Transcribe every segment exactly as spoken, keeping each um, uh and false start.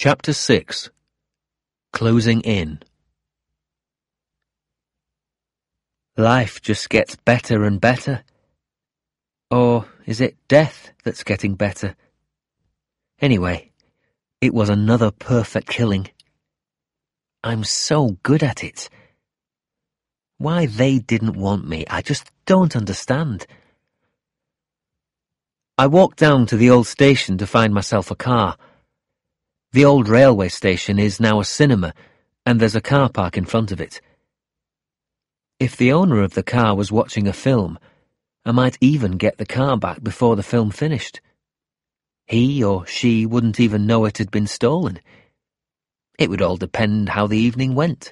Chapter six. Closing in. Life just gets better and better. Or is it death that's getting better? Anyway, it was another perfect killing. I'm so good at it. Why they didn't want me, I just don't understand. I walked down to the old station to find myself a car. The old railway station is now a cinema, and there's a car park in front of it. If the owner of the car was watching a film, I might even get the car back before the film finished. He or she wouldn't even know it had been stolen. It would all depend how the evening went.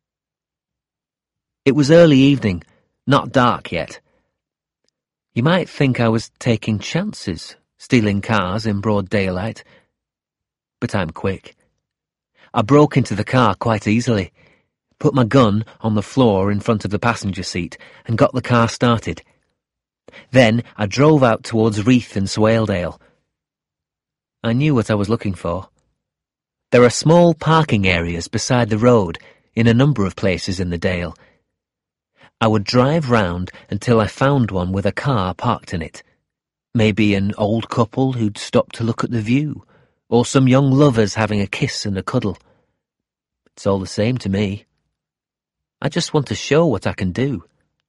It was early evening, not dark yet. You might think I was taking chances, stealing cars in broad daylight. But I'm quick. I broke into the car quite easily, put my gun on the floor in front of the passenger seat, and got the car started. Then I drove out towards Reeth and Swaledale. I knew what I was looking for. There are small parking areas beside the road in a number of places in the Dale. I would drive round until I found one with a car parked in it. Maybe an old couple who'd stopped to look at the view, or some young lovers having a kiss and a cuddle. It's all the same to me. I just want to show what I can do.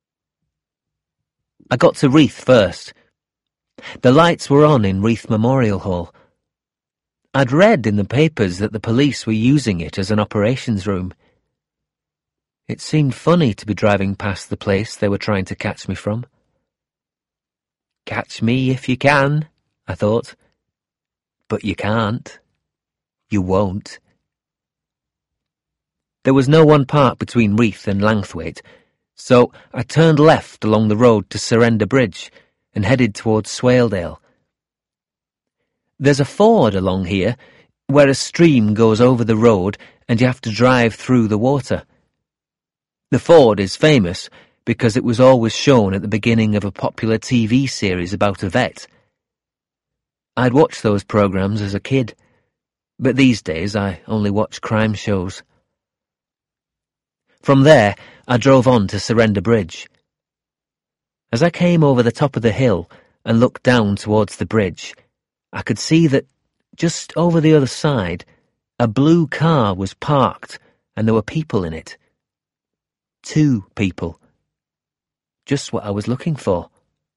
I got to Reeth first. The lights were on in Reeth Memorial Hall. I'd read in the papers that the police were using it as an operations room. It seemed funny to be driving past the place they were trying to catch me from. Catch me if you can, I thought. But you can't. You won't. There was no one parked between Reeth and Langthwaite, so I turned left along the road to Surrender Bridge and headed towards Swaledale. There's a ford along here where a stream goes over the road and you have to drive through the water. The ford is famous because it was always shown at the beginning of a popular T V series about a vet. I'd watched those programs as a kid, but these days I only watch crime shows. From there, I drove on to Surrender Bridge. As I came over the top of the hill and looked down towards the bridge, I could see that, just over the other side, a blue car was parked and there were people in it. Two people. Just what I was looking for.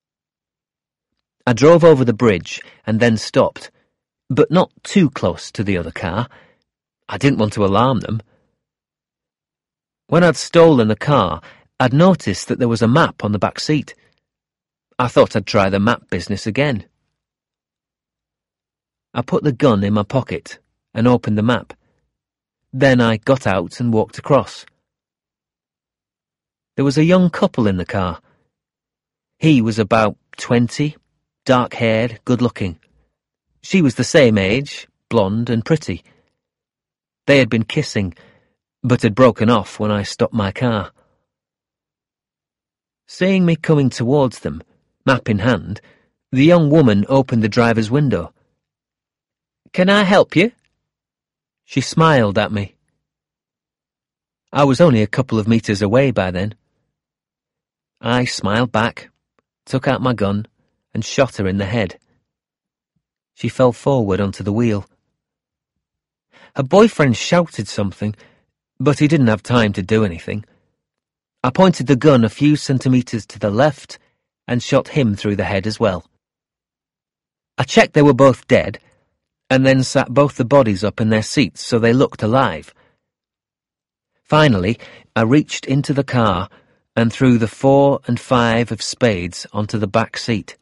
I drove over the bridge and then stopped, but not too close to the other car. I didn't want to alarm them. When I'd stolen the car, I'd noticed that there was a map on the back seat. I thought I'd try the map business again. I put the gun in my pocket and opened the map. Then I got out and walked across. There was a young couple in the car. He was about twenty, dark-haired, good-looking. She was the same age, blonde and pretty. They had been kissing, but had broken off when I stopped my car. Seeing me coming towards them, map in hand, the young woman opened the driver's window. "Can I help you?" She smiled at me. I was only a couple of metres away by then. I smiled back, took out my gun, and shot her in the head. She fell forward onto the wheel. Her boyfriend shouted something, but he didn't have time to do anything. I pointed the gun a few centimetres to the left and shot him through the head as well. I checked they were both dead, and then sat both the bodies up in their seats so they looked alive. Finally, I reached into the car and threw the four and five of spades onto the back seat.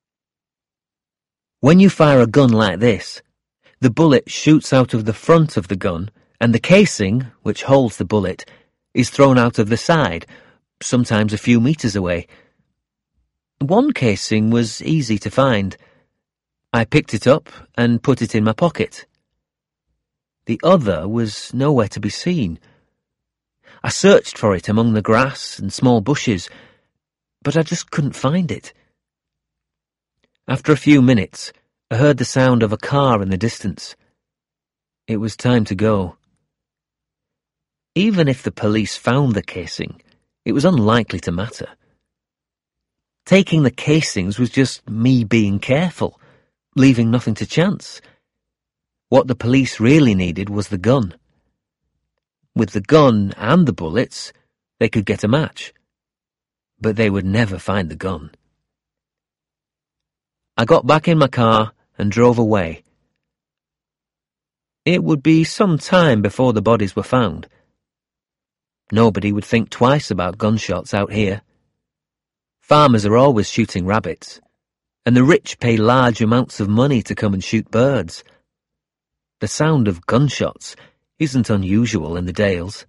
When you fire a gun like this, the bullet shoots out of the front of the gun, and the casing, which holds the bullet, is thrown out of the side, sometimes a few metres away. One casing was easy to find. I picked it up and put it in my pocket. The other was nowhere to be seen. I searched for it among the grass and small bushes, but I just couldn't find it. After a few minutes, I heard the sound of a car in the distance. It was time to go. Even if the police found the casing, it was unlikely to matter. Taking the casings was just me being careful, leaving nothing to chance. What the police really needed was the gun. With the gun and the bullets, they could get a match. But they would never find the gun. I got back in my car and drove away. It would be some time before the bodies were found. Nobody would think twice about gunshots out here. Farmers are always shooting rabbits, and the rich pay large amounts of money to come and shoot birds. The sound of gunshots isn't unusual in the Dales.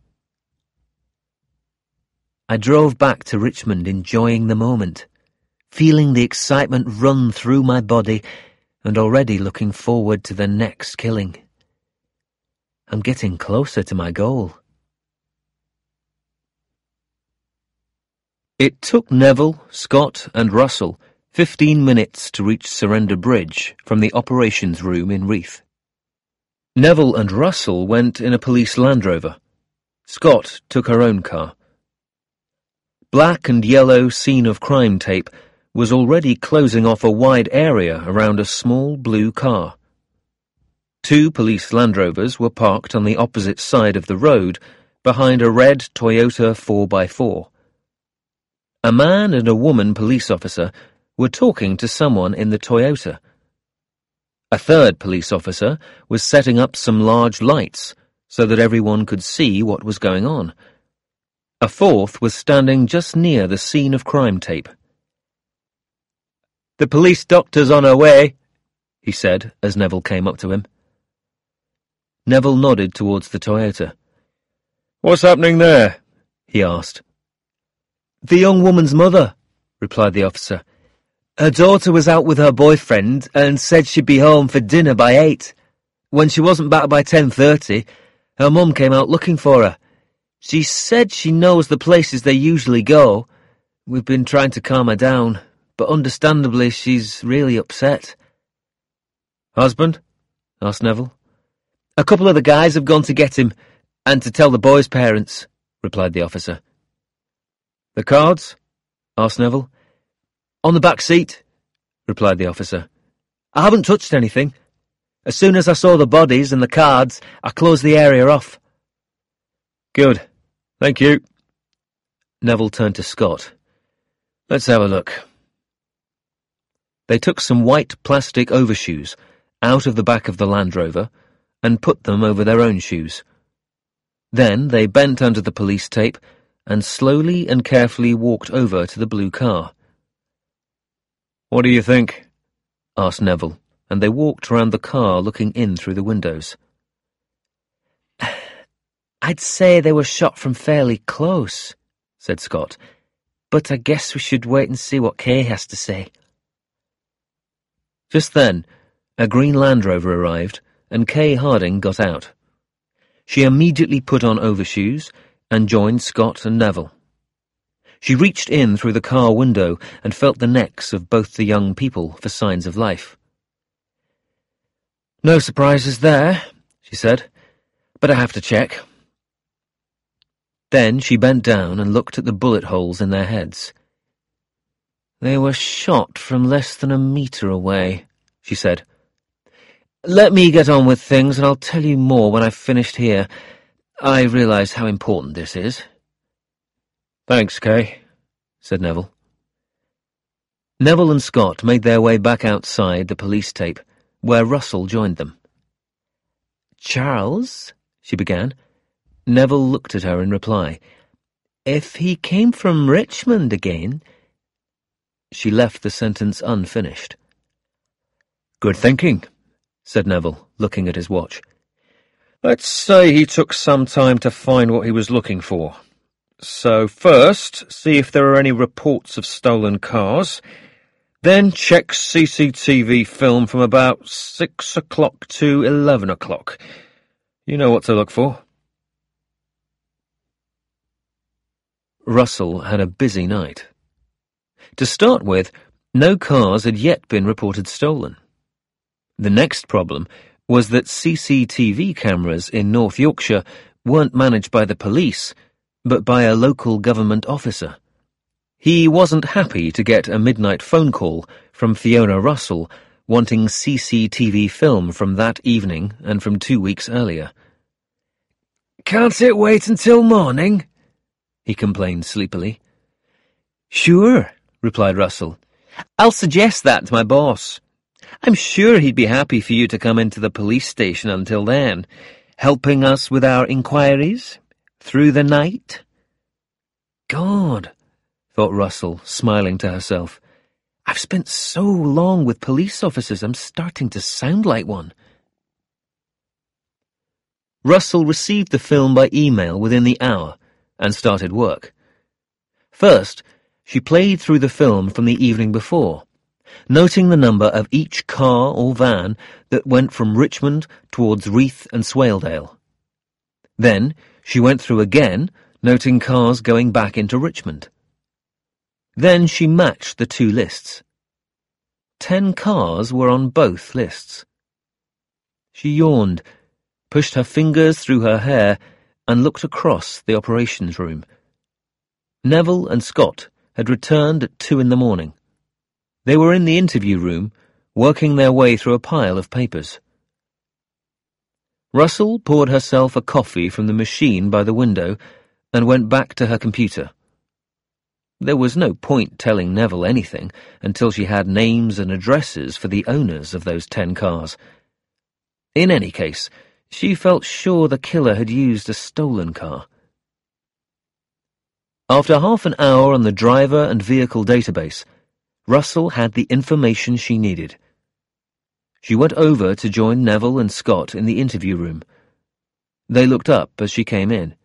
I drove back to Richmond enjoying the moment, feeling the excitement run through my body and already looking forward to the next killing. I'm getting closer to my goal. It took Neville, Scott and Russell fifteen minutes to reach Surrender Bridge from the operations room in Reeth. Neville and Russell went in a police Land Rover. Scott took her own car. Black and yellow scene of crime tape was already closing off a wide area around a small blue car. Two police Land Rovers were parked on the opposite side of the road behind a red Toyota four by four. A man and a woman police officer were talking to someone in the Toyota. A third police officer was setting up some large lights so that everyone could see what was going on. A fourth was standing just near the scene of crime tape. "The police doctor's on her way," he said as Neville came up to him. Neville nodded towards the Toyota. "What's happening there?" he asked. "The young woman's mother," replied the officer. "Her daughter was out with her boyfriend and said she'd be home for dinner by eight. When she wasn't back by ten thirty, her mum came out looking for her. She said she knows the places they usually go. We've been trying to calm her down, but understandably she's really upset." "Husband?" asked Neville. "A couple of the guys have gone to get him, and to tell the boy's parents," replied the officer. "The cards?" asked Neville. "On the back seat," replied the officer. "I haven't touched anything. As soon as I saw the bodies and the cards, I closed the area off." "Good. Thank you." Neville turned to Scott. "Let's have a look." They took some white plastic overshoes out of the back of the Land Rover and put them over their own shoes. Then they bent under the police tape and slowly and carefully walked over to the blue car. "What do you think?" asked Neville, and they walked round the car looking in through the windows. "I'd say they were shot from fairly close," said Scott, "but I guess we should wait and see what Kay has to say." Just then, a green Land Rover arrived, and Kay Harding got out. She immediately put on overshoes and joined Scott and Neville. She reached in through the car window and felt the necks of both the young people for signs of life. "No surprises there," she said, "but I have to check." Then she bent down and looked at the bullet holes in their heads. "They were shot from less than a metre away," she said. "Let me get on with things and I'll tell you more when I've finished here. I realise how important this is." "Thanks, Kay," said Neville. Neville and Scott made their way back outside the police tape, where Russell joined them. "Charles," she began. Neville looked at her in reply. "If he came from Richmond again—" She left the sentence unfinished. "Good thinking," said Neville, looking at his watch. "Let's say he took some time to find what he was looking for. So first, see if there are any reports of stolen cars. Then check C C T V film from about six o'clock to eleven o'clock. You know what to look for." Russell had a busy night. To start with, no cars had yet been reported stolen. The next problem was that C C T V cameras in North Yorkshire weren't managed by the police, but by a local government officer. He wasn't happy to get a midnight phone call from Fiona Russell wanting C C T V film from that evening and from two weeks earlier. "Can't it wait until morning?" he complained sleepily. "Sure," replied Russell. "I'll suggest that to my boss. I'm sure he'd be happy for you to come into the police station until then, helping us with our inquiries through the night." God, thought Russell, smiling to herself. I've spent so long with police officers, I'm starting to sound like one. Russell received the film by email within the hour and started work. First, she played through the film from the evening before, noting the number of each car or van that went from Richmond towards Reeth and Swaledale. Then she went through again, noting cars going back into Richmond. Then she matched the two lists. Ten cars were on both lists. She yawned, pushed her fingers through her hair, and looked across the operations room. Neville and Scott had returned at two in the morning. They were in the interview room, working their way through a pile of papers. Russell poured herself a coffee from the machine by the window and went back to her computer. There was no point telling Neville anything until she had names and addresses for the owners of those ten cars. In any case, she felt sure the killer had used a stolen car. After half an hour on the driver and vehicle database, Russell had the information she needed. She went over to join Neville and Scott in the interview room. They looked up as she came in.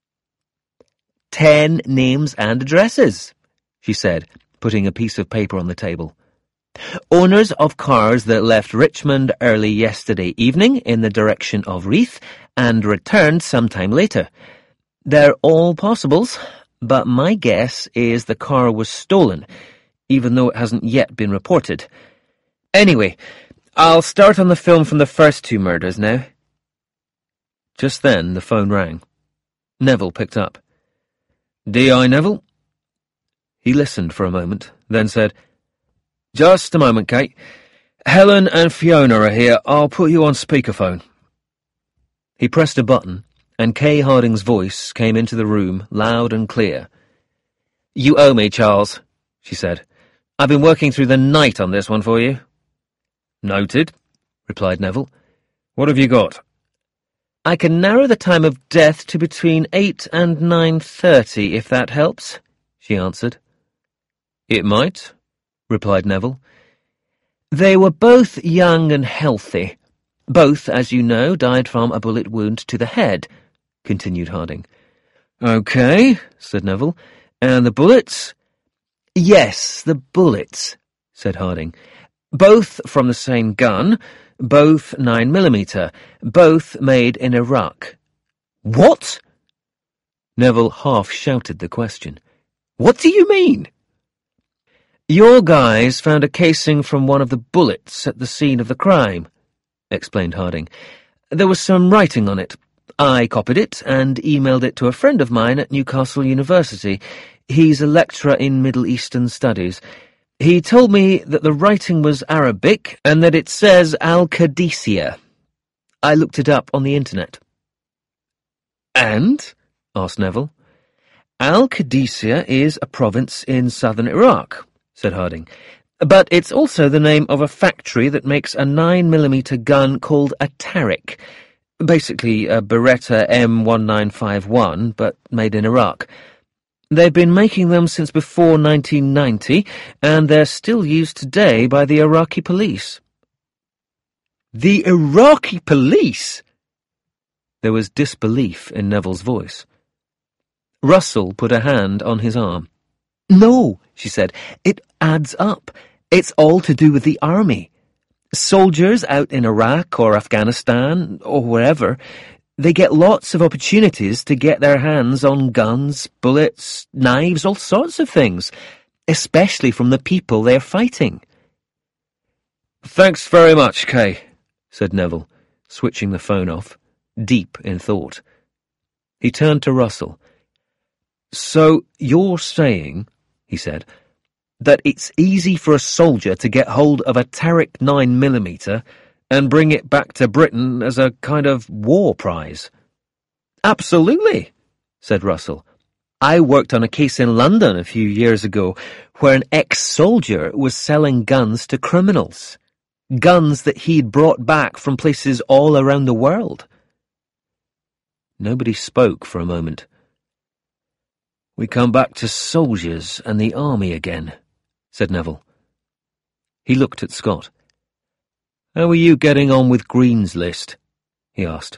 Ten names and addresses, she said, putting a piece of paper on the table. Owners of cars that left Richmond early yesterday evening in the direction of Reeth and returned sometime later. They're all possibles, but my guess is the car was stolen, even though it hasn't yet been reported. Anyway, I'll start on the film from the first two murders now. Just then the phone rang. Neville picked up. D I Neville? He listened for a moment, then said, Just a moment, Kate. Helen and Fiona are here. I'll put you on speakerphone. He pressed a button, and Kay Harding's voice came into the room, loud and clear. You owe me, Charles, she said. I've been working through the night on this one for you. Noted, replied Neville. What have you got? I can narrow the time of death to between eight and nine thirty, if that helps, she answered. It might, replied Neville. They were both young and healthy. Both, as you know, died from a bullet wound to the head, continued Harding. Okay, said Neville. And the bullets? Yes, the bullets, said Harding. Both from the same gun, both nine millimeter, both made in Iraq. What? Neville half shouted the question. What do you mean? Your guys found a casing from one of the bullets at the scene of the crime, explained Harding. There was some writing on it. I copied it and emailed it to a friend of mine at Newcastle University. He's a lecturer in Middle Eastern Studies. He told me that the writing was Arabic and that it says Al-Qadisiyah. I looked it up on the internet. And? Asked Neville. Al-Qadisiyah is a province in southern Iraq, said Harding. But it's also the name of a factory that makes a nine millimeter gun called a Tariq. Basically a Beretta M nineteen fifty-one, but made in Iraq. They've been making them since before nineteen ninety, and they're still used today by the Iraqi police. The Iraqi police? There was disbelief in Neville's voice. Russell put a hand on his arm. No, she said, it adds up. It's all to do with the army. Soldiers out in Iraq or Afghanistan or wherever, they get lots of opportunities to get their hands on guns, bullets, knives, all sorts of things, especially from the people they're fighting. Thanks very much, Kay, said Neville, switching the phone off, deep in thought. He turned to Russell. "So you're saying," he said, "that it's easy for a soldier to get hold of a Tarik nine millimeter and bring it back to Britain as a kind of war prize?" "Absolutely," said Russell. "I worked on a case in London a few years ago where an ex-soldier was selling guns to criminals. Guns that he'd brought back from places all around the world." Nobody spoke for a moment. "We come back to soldiers and the army again," said Neville. He looked at Scott. "How are you getting on with Green's list?" he asked.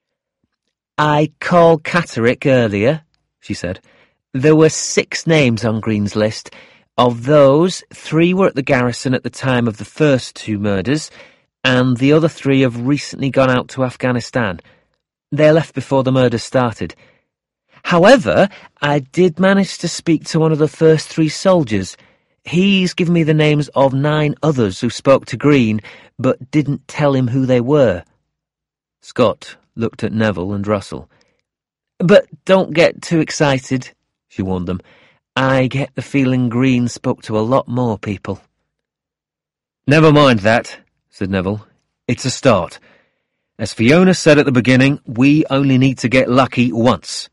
"I called Catterick earlier," she said. "There were six names on Green's list. Of those, three were at the garrison at the time of the first two murders, and the other three have recently gone out to Afghanistan. They left before the murders started. However, I did manage to speak to one of the first three soldiers. He's given me the names of nine others who spoke to Green, but didn't tell him who they were." Scott looked at Neville and Russell. "But don't get too excited," she warned them. "I get the feeling Green spoke to a lot more people." "Never mind that," said Neville. "It's a start. As Fiona said at the beginning, we only need to get lucky once."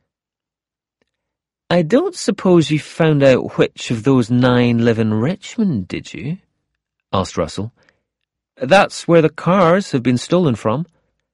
"I don't suppose you found out which of those nine live in Richmond, did you?" asked Russell. "That's where the cars have been stolen from."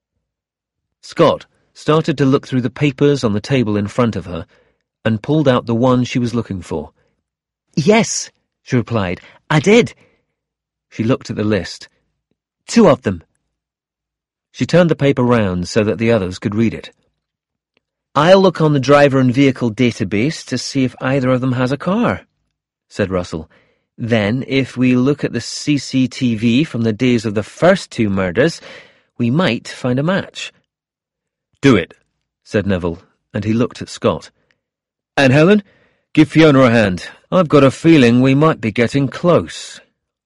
Scott started to look through the papers on the table in front of her and pulled out the one she was looking for. "Yes," she replied, "I did." She looked at the list. "Two of them." She turned the paper round so that the others could read it. "I'll look on the driver and vehicle database to see if either of them has a car," said Russell. "Then, if we look at the C C T V from the days of the first two murders, we might find a match." "Do it," said Neville, and he looked at Scott. "And Helen, give Fiona a hand. I've got a feeling we might be getting close."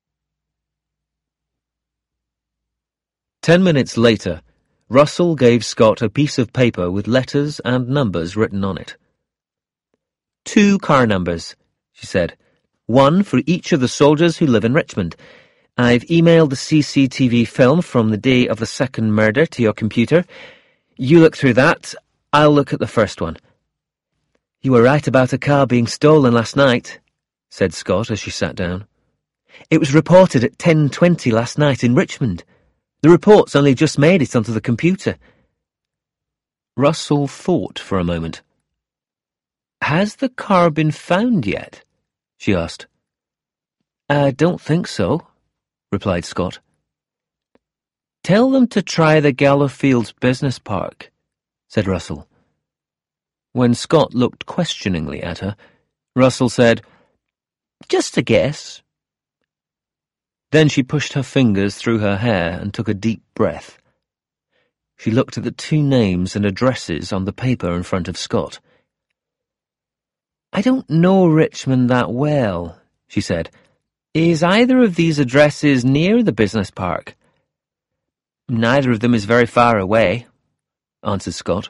Ten minutes later, Russell gave Scott a piece of paper with letters and numbers written on it. "Two car numbers," she said. "One for each of the soldiers who live in Richmond. I've emailed the C C T V film from the day of the second murder to your computer. You look through that. I'll look at the first one." "You were right about a car being stolen last night," said Scott as she sat down. "It was reported at ten twenty last night in Richmond. The report's only just made it onto the computer." Russell thought for a moment. "Has the car been found yet?" she asked. "I don't think so," replied Scott. "Tell them to try the Gallowfields Business Park," said Russell. When Scott looked questioningly at her, Russell said, "Just a guess." Then she pushed her fingers through her hair and took a deep breath. She looked at the two names and addresses on the paper in front of Scott. "I don't know Richmond that well," she said. "Is either of these addresses near the business park?" "Neither of them is very far away," answered Scott.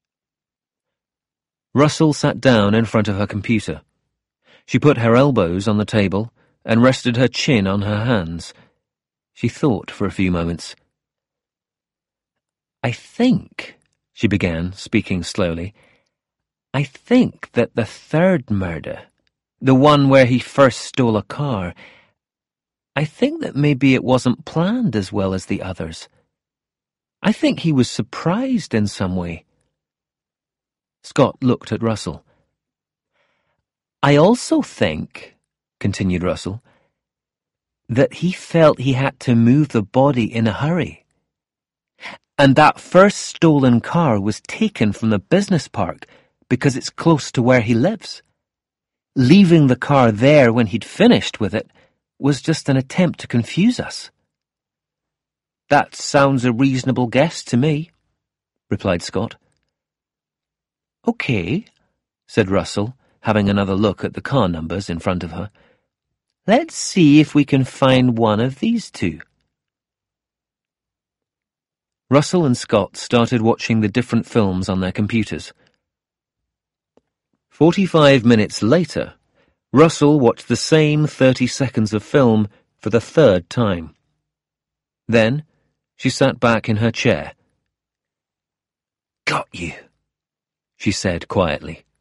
Russell sat down in front of her computer. She put her elbows on the table and rested her chin on her hands. She thought for a few moments. "I think," she began, speaking slowly, "I think that the third murder, the one where he first stole a car, I think that maybe it wasn't planned as well as the others. I think he was surprised in some way." Scott looked at Russell. "I also think," continued Russell, "that he felt he had to move the body in a hurry. And that first stolen car was taken from the business park because it's close to where he lives. Leaving the car there when he'd finished with it was just an attempt to confuse us." "That sounds a reasonable guess to me," replied Scott. "Okay," said Russell, having another look at the car numbers in front of her. "Let's see if we can find one of these two." Russell and Scott started watching the different films on their computers. Forty-five minutes later, Russell watched the same thirty seconds of film for the third time. Then, she sat back in her chair. "Got you," she said quietly.